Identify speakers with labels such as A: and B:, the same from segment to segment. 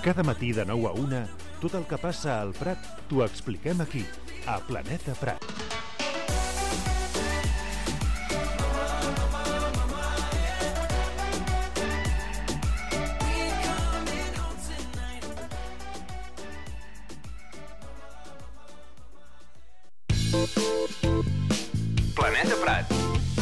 A: Cada matí de 9 a 1, tot el que passa al Prat t'ho expliquem aquí, a Planeta Prat.
B: Planeta Prat.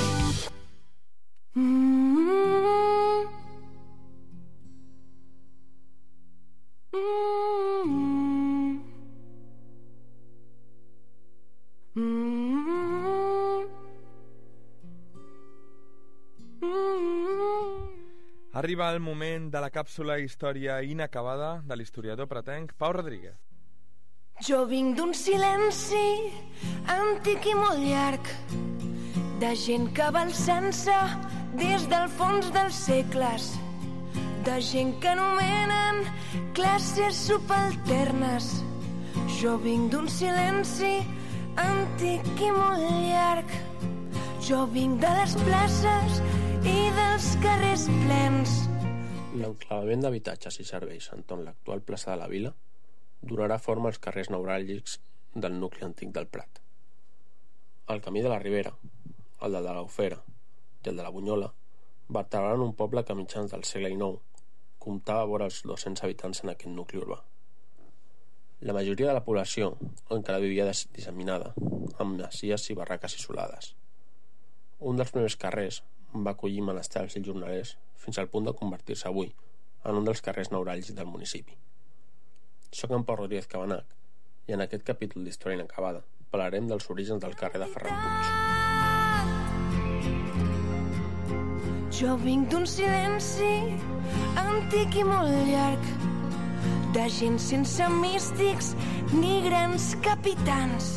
C: Arriba el moment de la càpsula Història inacabada de l'historiador pratenc Pau Rodríguez.
D: Jo vinc d'un silenci antic i molt llarg, de gent que va alçant-se des del fons dels segles, de gent que anomenen classes subalternes. Jo vinc d'un silenci antic i molt llarg. Jo vinc de les places i dels carrers plens.
E: L'enclavament d'habitatges i serveis entorn l'actual plaça de la Vila donarà forma als carrers neuràlgics del nucli antic del Prat. El camí de la Ribera, el de l'Albufera i el de la Bunyola vertebraran un poble que a mitjans del segle XIX comptava vora els 200 habitants en aquest nucli urbà. La majoria de la població encara vivia disseminada, amb masies i barraques isolades. Un dels primers carrers va acollir menestrals i jornalers fins al punt de convertir-se avui en un dels carrers neuràlgics del municipi. Soc en Pau Rodríguez Cabanac i en aquest capítol d'Història inacabada parlarem dels orígens del carrer de Ferran Puig.
D: Jo vinc d'un silenci antic i molt llarg, de gent sense místics ni grans capitans.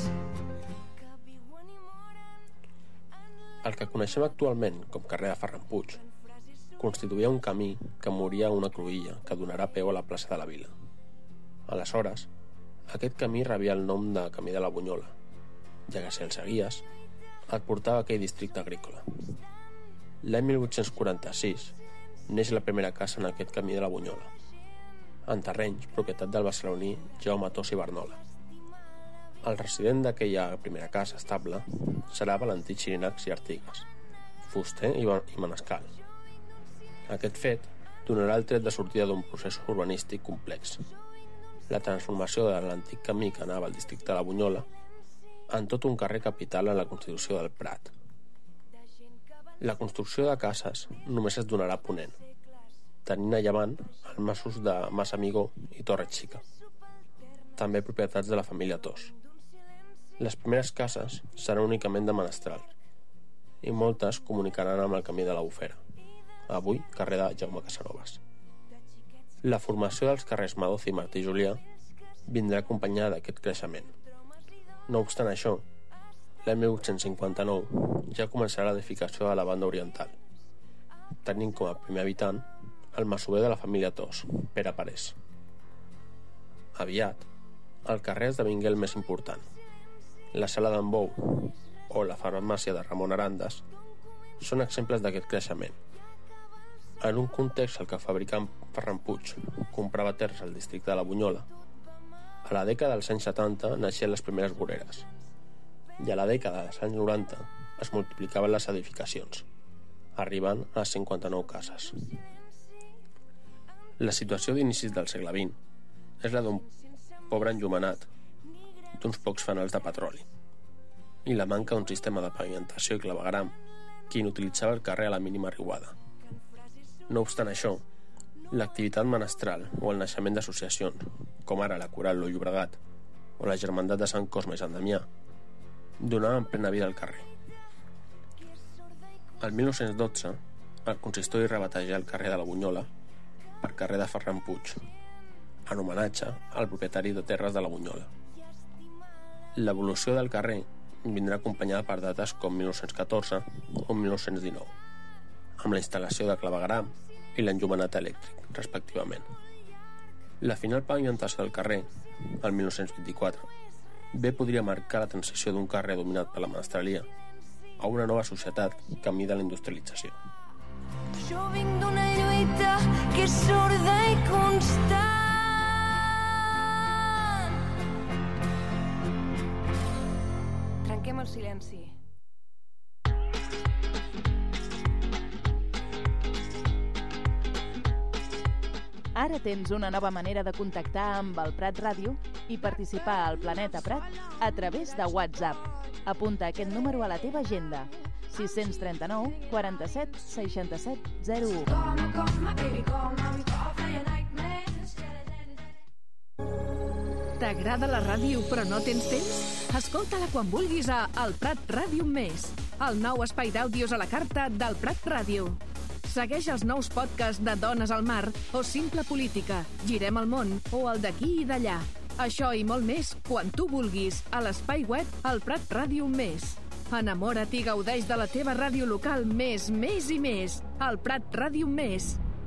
E: El que coneixem actualment com carrer de Ferran Puig constituïa un camí que moria a una cruïlla que donarà peu a la plaça de la Vila. Aleshores, aquest camí rebia el nom de Camí de la Bunyola, ja que si el seguies, et portava a aquell districte agrícola. L'any 1846 neix la primera casa en aquest Camí de la Bunyola, en terrenys propietat del barceloní Jaume Tos i Barnola. El resident d'aquella primera casa estable serà Valentí Xirinacs i Artigas, fuster i manescal. Aquest fet donarà el tret de sortida d'un procés urbanístic complex, la transformació de l'antic camí que anava al districte de la Bunyola en tot un carrer capital en la Constitució del Prat. La construcció de cases només es donarà a ponent, tenint a llevant els masos de Mas Amigó i Torre Xica, també propietats de la família Tos. Les primeres cases seran únicament de menestrals i moltes comunicaran amb el camí de l'Albufera, avui carrer de Jaume Casanovas. La formació dels carrers Madoz i Martí Julià vindrà acompanyada d'aquest creixement. No obstant això, l'any 1859 ja començarà l'edificació de la banda oriental, tenint com a primer habitant el masover de la família Tos, Pere Parés. Aviat, el carrer esdevingué el més important. La Sala d'en Bou o la farmàcia de Ramon Arandes són exemples d'aquest creixement. En un context en què el fabricant Ferran Puig comprava terres al districte de la Bunyola, a la dècada dels anys 70 naixien les primeres voreres i a la dècada dels anys 90 es multiplicaven les edificacions, arribant a 59 cases. La situació d'inicis del segle XX és la d'un pobre enllumenat, d'uns pocs fanals de petroli i la manca d'un sistema de pavimentació i clavegueram que inutilitzava el carrer a la mínima riuada. No obstant això, l'activitat menestral o el naixement d'associacions, com ara la Coral Lo Llobregat o la Germandat de Sant Cosme i Sant Damià, donaven plena vida al carrer. El 1912, el consistori rebatejà el carrer de la Bunyola per carrer de Ferran Puig, en homenatge al propietari de terres de la Bunyola. L'evolució del carrer vindrà acompanyada per dates com 1914 o 1919, amb la instal·lació de clavegueram i l'enllumenat elèctric, respectivament. La final pavimentació del carrer, el 1924, bé podria marcar la transició d'un carrer dominat per la menestralia a una nova societat camí de la industrialització.
D: Jo vinc d'una lluita que és sorda i constant. el silenci.
F: Ara tens una nova manera de contactar amb el Prat Ràdio i participar al Planeta Prat a través de WhatsApp. Apunta aquest número a la teva agenda. 639 47 67 01.
G: T'agrada la ràdio però no tens temps? Escolta-la quan vulguis a El Prat Ràdio Més, el nou espai d'àudios a la carta del Prat Ràdio. Segueix els nous podcasts de Dones al Mar o Simple Política, Girem el món o el d'aquí i d'allà. Això i molt més quan tu vulguis a l'espai web El Prat Ràdio Més. Enamora't i gaudeix de la teva ràdio local més i més. El Prat Ràdio Més.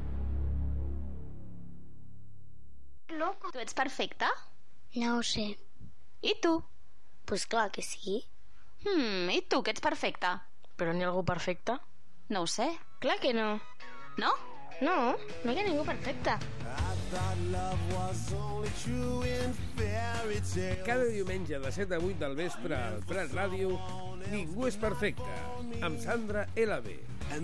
H: Loco. Tu ets perfecta?
I: No ho sé.
H: I tu?
I: Pues clar que sí.
H: I tu, que ets perfecta?
I: Però n'hi ha algú perfecte?
H: No ho sé.
I: Clar que no.
H: No?
I: No, no hi ha ningú perfecte.
J: Cada diumenge de 7 a 8 del vespre al Prat Ràdio, Ningú és perfecte, amb Sandra LB.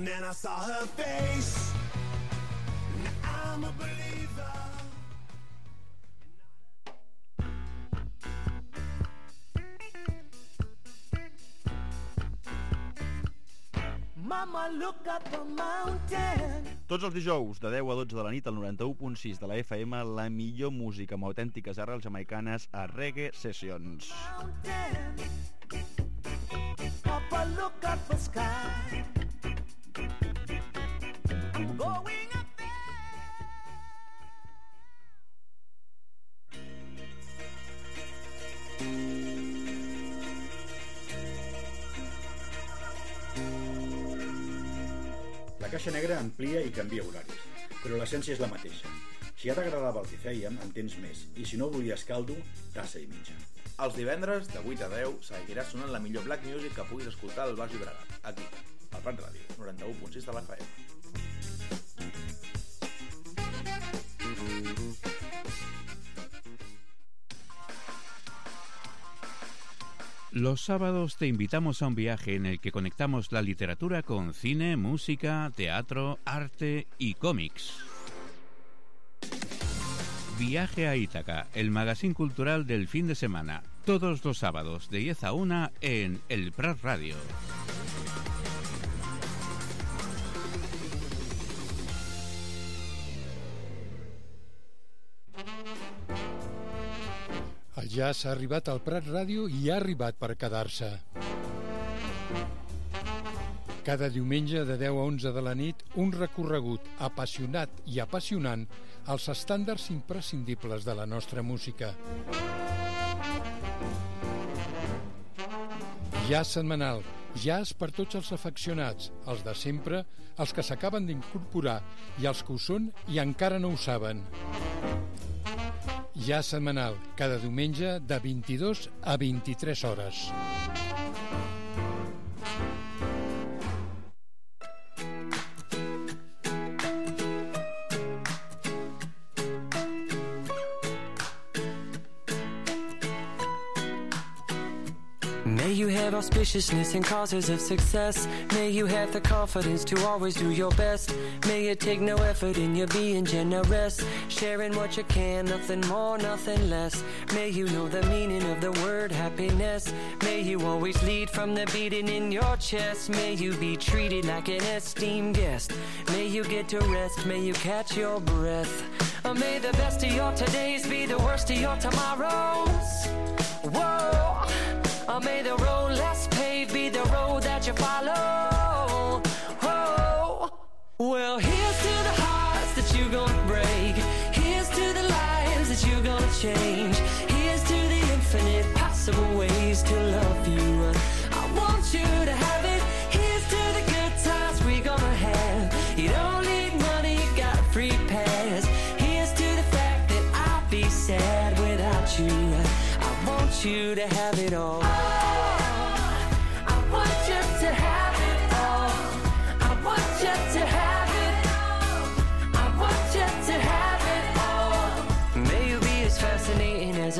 K: Tots els dijous, de 10 a 12 de la nit, al 91.6 de la FM, la millor música amb autèntiques arrels jamaicanes a Reggae Sessions.
L: La Caixa Negra amplia i canvia horaris, però l'essència és la mateixa. Si ja t'agradava el que fèiem, en tens més, i si no volies caldo, tassa i mitja.
M: Els divendres, de 8 a 10, seguirà sonant la millor black music que puguis escoltar al Baix Llobregat, aquí, al Prat Ràdio, 91.6 de la FM.
N: Los sábados te invitamos a un viaje en el que conectamos la literatura con cine, música, teatro, arte y cómics. Viaje a Ítaca, el magazín cultural del fin de semana, todos los sábados de 10 a 1 en El Prat Radio.
O: El jazz ha arribat al Prat Ràdio i ha arribat per quedar-se. Cada diumenge de 10 a 11 de la nit, un recorregut apassionat i apassionant als estàndards imprescindibles de la nostra música. Jazz setmanal, jazz per tots els afeccionats, els de sempre, els que s'acaben d'incorporar i els que ho són i encara no ho saben. Jazz setmanal, cada diumenge de 22 a 23 hores.
P: May you have auspiciousness and causes of success. May you have the confidence to always do your best. May you take no effort in your being generous, sharing what you can, nothing more, nothing less. May you know the meaning of the word happiness. May you always lead from the beating in your chest. May you be treated like an esteemed guest. May you get to rest, may you catch your breath. May the best of your todays be the worst of your tomorrows. Whoa! May the road less paved be the road that you follow. Oh, well, here's to the hearts that you're gonna break. Here's to the lives that you're gonna change. Here's to the infinite possible ways to love you. I want you to have it. Here's to the good times we're gonna have. You don't need money, you got a free pass. Here's to the fact that I'll be sad without you. I want you to have it all.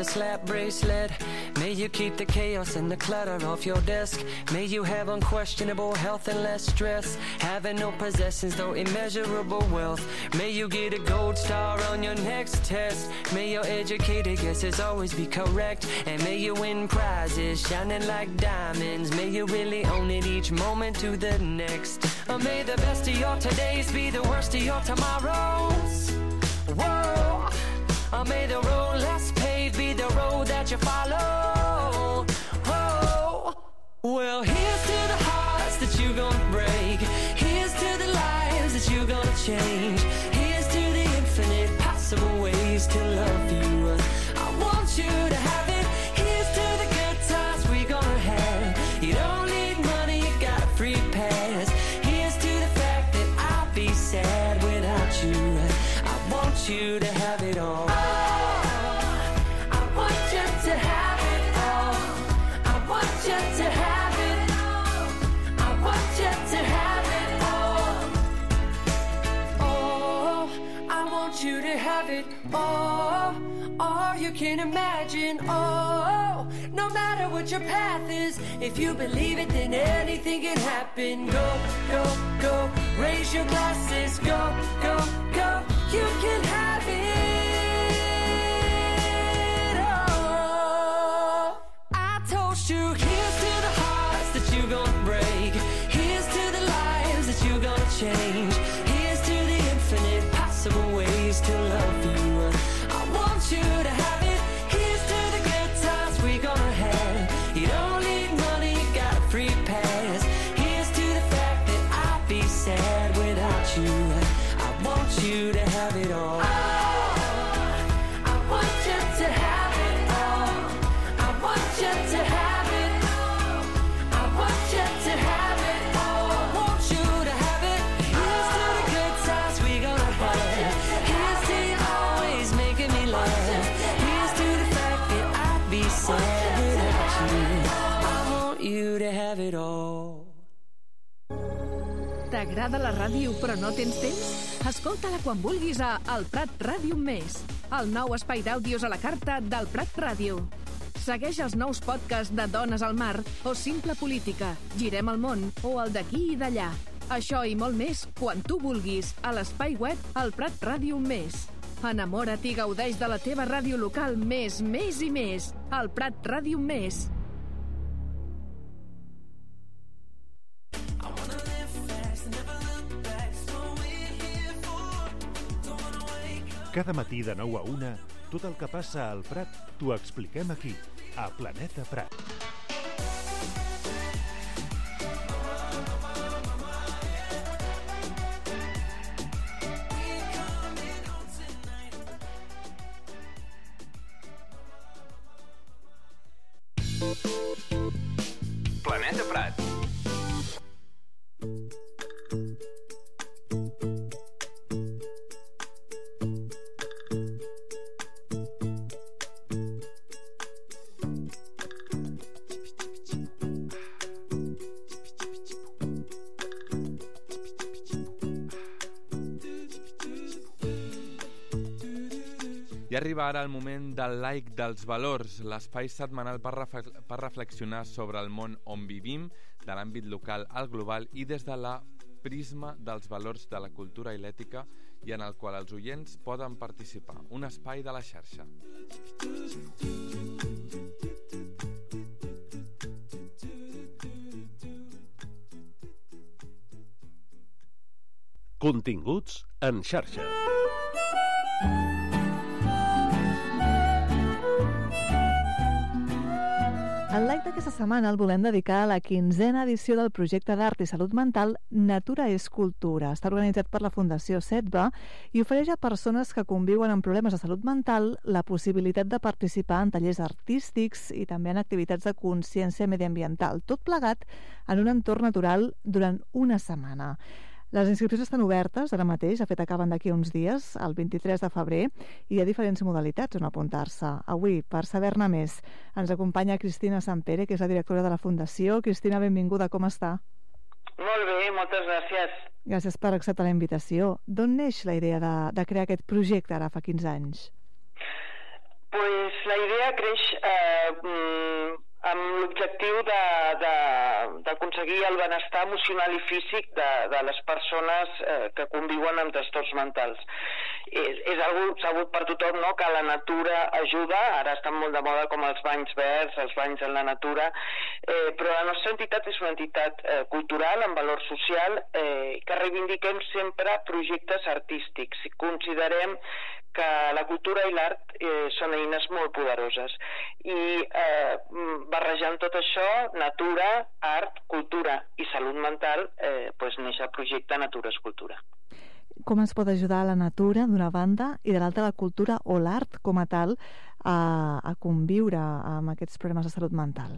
P: a slap bracelet. May you keep the chaos and the clutter off your desk. May you have unquestionable health and less stress. Having no possessions, though immeasurable wealth. May you get a gold star on your next test. May your educated guesses always be correct. And may you win prizes shining like diamonds. May you really own it each moment to the next. Or may the best of your todays be the worst of your tomorrows. Whoa. Or may the road less paved be the road that you follow. Whoa. Well, here's to the hearts that you're gonna break. Here's to the lives that you're gonna change. Here's to the infinite possible ways to love you. I want you to have it. Here's to the good times we're gonna have. You don't need money, you got a free pass. Here's to the fact that I'll be sad without you. I want you to have it all. I want you to have it all. I want you to have it all. I want you to have it all. Oh, I want you to have it all. All you can imagine. Oh, no matter what your path is, if you believe it, then anything can happen. Go, go, go. Raise your glasses. Go, go, go. You can have it all. I told you, here's to the hearts that you're gonna break. Here's to the lives that you're gonna change. Here's to the infinite possible ways to love you. I want you to have it. Here's to the good times we're gonna have. You don't need money, you got a free pass. Here's to the fact that I'll be sad without you. I want you to have it all. I want you to have it all. I want you to have it all. I want you to have it all. I want you to have it. Here's to the good times we're gonna have. Here's to you always making me laugh. Here's to the fact that I'd be sad without you. I want you to have it all.
G: T'agrada la ràdio però no tens temps? Escolta-la quan vulguis a El Prat Ràdio Més, el nou espai d'àudios a la carta del Prat Ràdio. Segueix els nous podcasts de Dones al Mar o Simple Política, Girem el món o el d'aquí i d'allà. Això i molt més quan tu vulguis a l'espai web El Prat Ràdio Més. Enamora't i gaudeix de la teva ràdio local més i més. El Prat Ràdio Més.
A: Cada matí de 9 a 1, tot el que passa al Prat t'ho expliquem aquí, a Planeta Prat.
B: Planeta Prat.
C: I arriba ara el moment del like dels valors, l'espai setmanal per reflexionar sobre el món on vivim, de l'àmbit local al global i des de la prisma dels valors de la cultura i l'ètica, i en el qual els oients poden participar. Un espai de la xarxa.
A: Continguts en xarxa.
Q: El like d'aquesta setmana el volem dedicar a la 15a edició del projecte d'art i salut mental Natura és Cultura. Està organitzat per la Fundació SETBA i ofereix a persones que conviuen amb problemes de salut mental la possibilitat de participar en tallers artístics i també en activitats de consciència mediambiental, tot plegat en un entorn natural durant una setmana. Les inscripcions estan obertes ara mateix, de fet acaben d'aquí uns dies, el 23 de febrer, i hi ha diferents modalitats on apuntar-se. Avui, per saber-ne més, ens acompanya Cristina Sampere, que és la directora de la Fundació. Cristina, benvinguda, com està?
R: Molt bé, moltes gràcies.
Q: Gràcies per acceptar la invitació. D'on neix la idea de crear aquest projecte ara fa 15 anys?
R: Pues la idea creix amb l'objectiu d'aconseguir el benestar emocional i físic de les persones que conviuen amb trastorns mentals. És algo sabut per tothom, no?, que la natura ajuda, ara estan molt de moda com els banys verds, els banys en la natura, però la nostra entitat és una entitat cultural, amb valor social, que reivindiquem sempre projectes artístics. Considerem que la cultura i l'art són eines molt poderoses i barrejant tot això, natura, art, cultura i salut mental, neix el projecte Natura és Cultura.
Q: Com es pot ajudar la natura, d'una banda, i de l'altra la cultura o l'art com a tal a conviure amb aquests problemes de salut mental?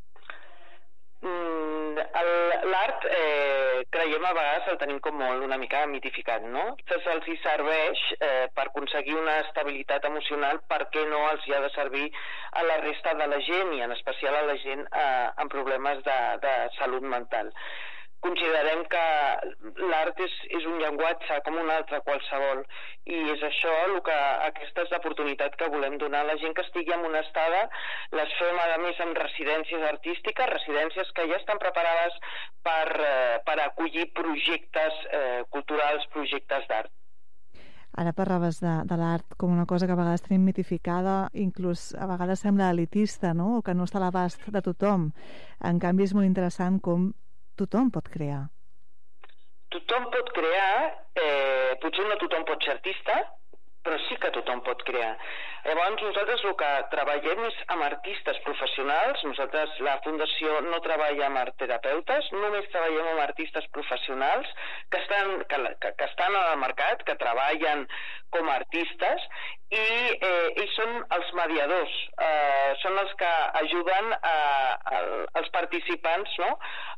R: L'art, creiem a vegades el tenim com molt una mica mitificat, no? Se'ls hi serveix per aconseguir una estabilitat emocional, per què no els hi ha de servir a la resta de la gent i en especial a la gent amb problemes de salut mental. Considerem que l'art és un llenguatge com un altre qualsevol i és això aquesta és l'oportunitat que volem donar a la gent que estigui en una estada. Les fem a més amb residències artístiques, residències que ja estan preparades per acollir projectes culturals, projectes d'art.
Q: Ara parlaves de l'art com una cosa que a vegades tenim mitificada, inclús a vegades sembla elitista, no?, o que no està a l'abast de tothom. En canvi és molt interessant com tothom pot crear.
R: Tothom pot crear, potser no tothom pot ser artista, però sí que tothom pot crear. Llavors nosaltres el que treballem és amb artistes professionals. Nosaltres, la Fundació, no treballa amb artterapeutes, només treballem amb artistes professionals que estan al mercat, que treballen com a artistes i ells són els mediadors, són els que ajuden als participants, no?,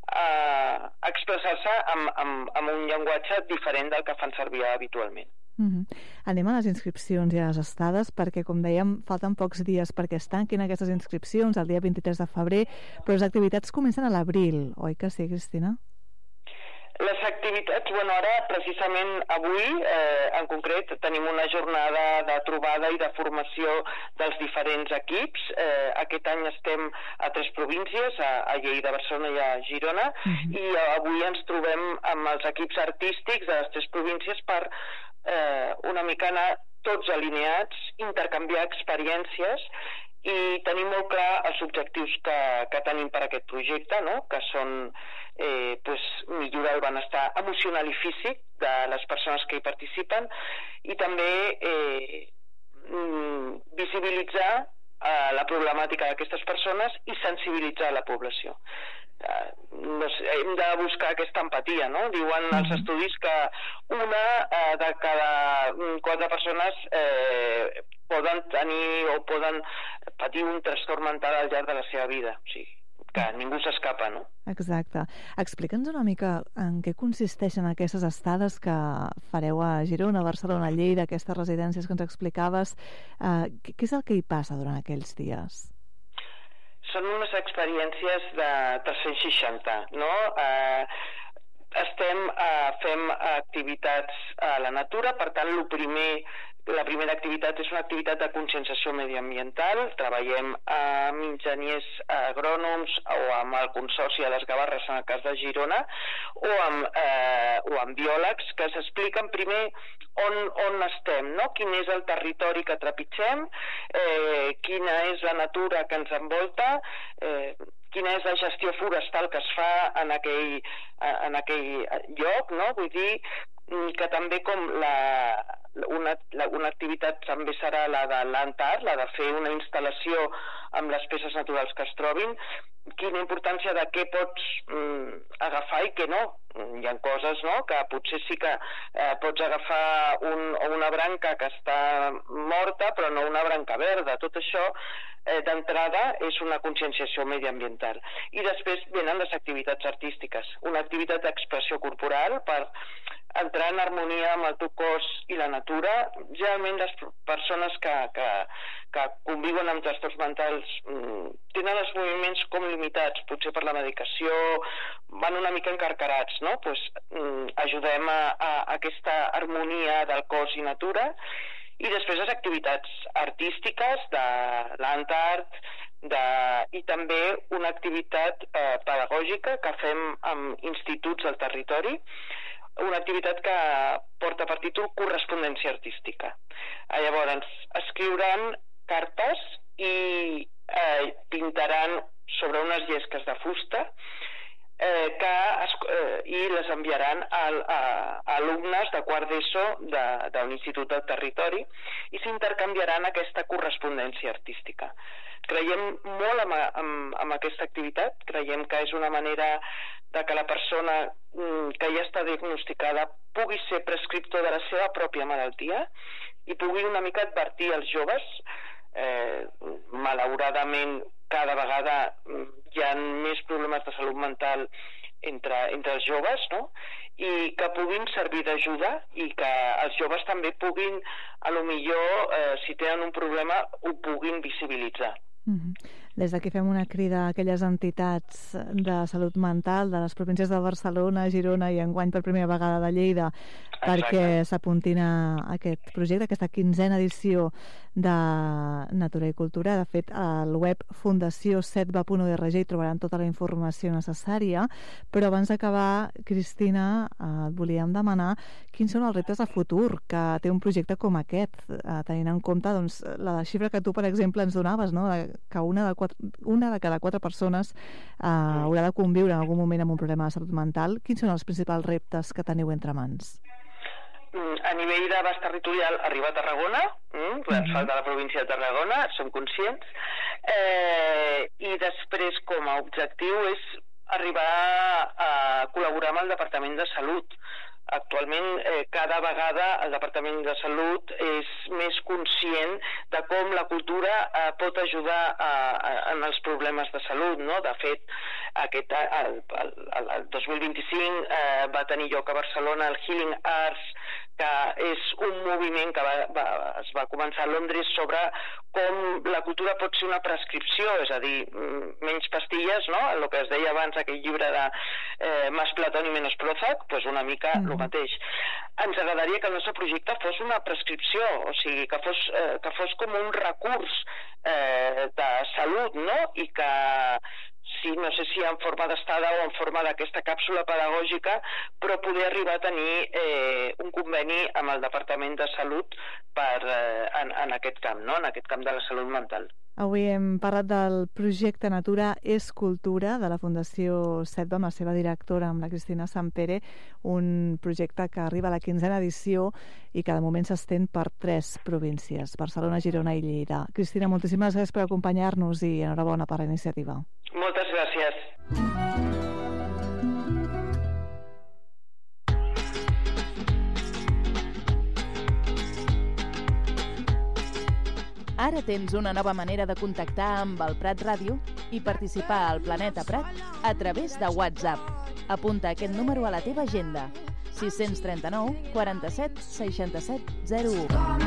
R: a expressar-se amb un llenguatge diferent del que fan servir habitualment.
Q: Anem a les inscripcions i a les estades perquè, com dèiem, falten pocs dies perquè es tanquin aquestes inscripcions el dia 23 de febrer, però les activitats comencen a l'abril, oi que sí, Cristina?
R: Les activitats, ara, precisament avui, en concret, tenim una jornada de trobada i de formació dels diferents equips. Aquest any estem a 3 províncies, a Lleida, Barcelona i a Girona, i avui ens trobem amb els equips artístics de les 3 províncies per una mica anar tots alineats, intercanviar experiències i tenir molt clar els objectius que tenim per aquest projecte, no?, que són millorar el benestar emocional i físic de les persones que hi participen i també visibilitzar la problemàtica d'aquestes persones i sensibilitzar la població. Hem de buscar aquesta empatia, no? Diuen els estudis que una de cada 4 persones poden tenir o poden patir un trastorn mental al llarg de la seva vida. O sigui, que ningú s'escapa, no?
Q: Exacte. Explica'ns una mica en què consisteixen aquestes estades que fareu a Girona, Barcelona, Lleida, aquestes residències que ens explicaves. Què és el que hi passa durant aquells dies?
R: Són unes experiències de 360, no? Fem activitats a la natura, per tant, la primera activitat és una activitat de conscienciació mediambiental. Treballem amb enginyers agrònoms o amb el Consorci de les Gavarres, en el cas de Girona, o amb biòlegs que s'expliquen primer on estem, no? Quin és el territori que trepitgem, quina és la natura que ens envolta, quina és la gestió forestal que es fa en aquell lloc, no? Vull dir que també com una activitat també serà la de l'Antart, la de fer una instal·lació amb les peces naturals que es trobin, quina importància de què pots agafar i què no. Hi ha coses, no?, que potser sí que pots agafar una branca que està morta però no una branca verda. Tot això d'entrada és una conscienciació mediambiental. I després venen les activitats artístiques, una activitat d'expressió corporal per entrar en harmonia amb el teu cos i la natura. Generalment les persones que conviuen amb trastorns mentals tenen els moviments com limitats, potser per la medicació, van una mica encarcarats, no? Pues ajudem a aquesta harmonia del cos i natura I després les activitats artístiques de l'Antart i també una activitat pedagògica que fem amb instituts del territori, una activitat que porta per títol Correspondència Artística. Llavors, escriuran cartes i pintaran sobre unes llesques de fusta i les enviaran a alumnes de quart d'ESO d'un institut del territori i s'intercanviaran aquesta correspondència artística. Creiem molt en aquesta activitat, creiem que és una manera de que la persona que ja està diagnosticada pugui ser prescriptor de la seva pròpia malaltia i pugui una mica advertir als joves. Malauradament, cada vegada hi ha més problemes de salut mental entre els joves, no? I que puguin servir d'ajuda i que els joves també puguin, a lo millor, si tenen un problema, ho puguin visibilitzar.
Q: Des d'aquí fem una crida a aquelles entitats de salut mental de les províncies de Barcelona, Girona i enguany per primera vegada de Lleida perquè s'apuntin a aquest projecte, aquesta 15a edició de Natura i Cultura. De fet, al web fundació7va.org hi trobaran tota la informació necessària, però abans d'acabar, Cristina, et volíem demanar quins són els reptes de futur que té un projecte com aquest, tenint en compte doncs, la xifra que tu, per exemple, ens donaves, no? Que una de cada 4 persones haurà de conviure en algun moment amb un problema de salut mental. Quins són els principals reptes que teniu entre mans?
R: A nivell d'abast territorial, arribar a Tarragona, ens falta la província de Tarragona, som conscients, i després com a objectiu és arribar a col·laborar amb el Departament de Salut. Actualment, cada vegada el Departament de Salut és més conscient de com la cultura pot ajudar en els problemes de salut, no? De fet, el 2025 va tenir lloc a Barcelona el Healing Arts, que és un moviment que es va començar a Londres sobre com la cultura pot ser una prescripció, és a dir, menys pastilles, no? El que es deia abans, aquell llibre de Más Platón i menos Prozac, doncs una mica el mateix. Ens agradaria que el nostre projecte fos una prescripció, o sigui, que fos com un recurs de salut, no? I que no sé si en forma d'estada o en forma d'aquesta càpsula pedagògica, però poder arribar a tenir un conveni amb el Departament de Salut en aquest camp, no? En aquest camp de la salut mental.
Q: Avui hem parlat del projecte Natura és Cultura de la Fundació 7va amb la seva directora, amb la Cristina Sampere, un projecte que arriba a la 15a edició i que de moment s'estén per 3 províncies, Barcelona, Girona i Lleida. Cristina, moltíssimes gràcies per acompanyar-nos i enhorabona per la iniciativa.
R: Moltes gràcies.
F: Ara tens una nova manera de contactar amb el Prat Ràdio i participar al Planeta Prat a través de WhatsApp. Apunta aquest número a la teva agenda: 639 47 67 01.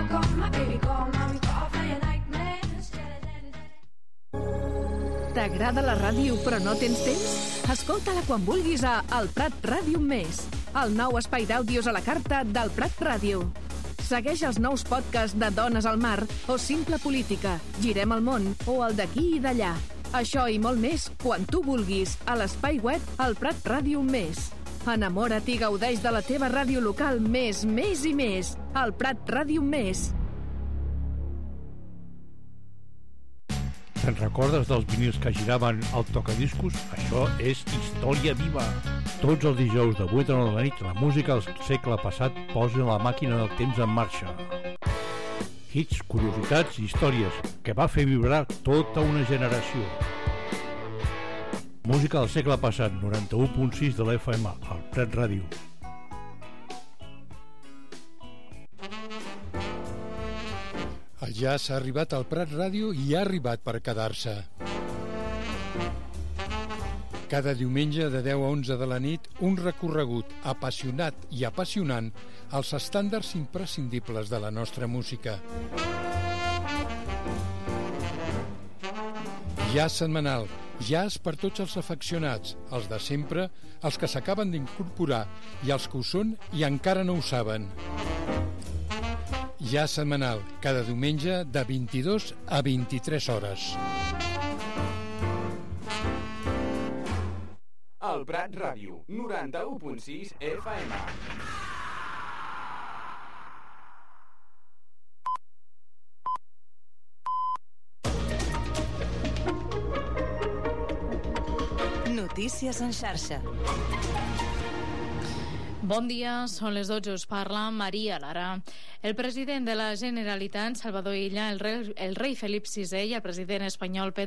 G: T'agrada la ràdio però no tens temps? Escolta-la quan vulguis a El Prat Ràdio Més, el nou espai d'àudios a la carta del Prat Ràdio. Segueix els nous podcasts de Dones al Mar o Simple Política, Girem el món o el d'aquí i d'allà. Això i molt més quan tu vulguis a l'espai web El Prat Ràdio Més. Enamora't i gaudeix de la teva ràdio local més i més. El Prat Ràdio Més.
O: Te'n recordes dels vinils que giraven al tocadiscos? Això és història viva. Tots els dijous de 8 a 9 de la nit, la música del segle passat posa la màquina del temps en marxa. Hits, curiositats i històries que va fer vibrar tota una generació. Música del segle passat, 91.6 de la FM, al Prat Ràdio. El jazz ha arribat al Prat Ràdio i ha arribat per quedar-se. Cada diumenge de 10 a 11 de la nit, un recorregut apassionat i apassionant als estàndards imprescindibles de la nostra música. Jazz setmanal, jazz per tots els afeccionats, els de sempre, els que s'acaben d'incorporar i els que ho són i encara no ho saben. ja setmanal, cada diumenge de 22 a 23 hores.
B: El Prat Ràdio, 91.6 FM.
S: Notícies en xarxa.
T: Bon dia, són les 12, us parla Maria Lara. El president de la Generalitat, Salvador Illa, el rei Felip VI i el president espanyol Pedro